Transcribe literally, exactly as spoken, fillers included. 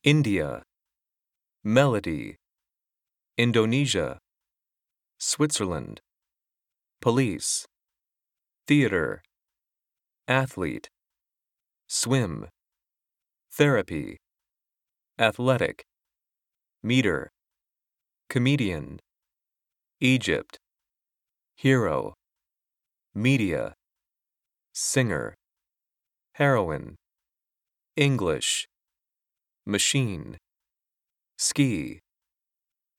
India, melody, Indonesia, Switzerland, police, theater, athlete, swim, therapy, athletic, meter, comedian, Egypt, hero, media, singer, heroine, English, machine, ski,